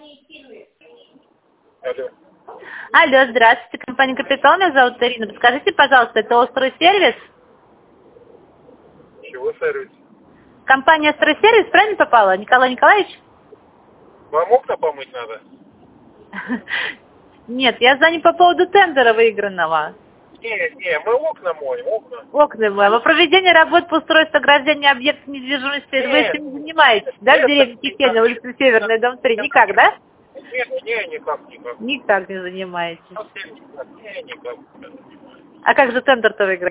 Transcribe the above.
Алло. Алло, здравствуйте, компания «Капитал», меня зовут Ирина. Подскажите, пожалуйста, это «Стройсервис»? Чего сервис? Компания «Стройсервис», правильно попала, Николай Николаевич? Вам окна помыть надо? Нет, я звоню по поводу тендера выигранного. Не, мы окна моем, окна. Окна моем. О проведении работ по устройству ограждения объектов недвижимости вы этим не занимаетесь, да, в деревне Кисельна, улица Северная, дом 3? Никак, да? Нет, никак. Никак не занимаетесь. Совсем никак. А как же тендер-то выиграть?